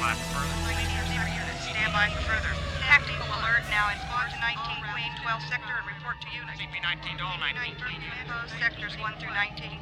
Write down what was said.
by for further. Stand by for further. Tactical alert now in 4 to 19 Queen, 12 sector, and report to unit. CP-19 to all 19 Queen units. Sectors 1 through 19.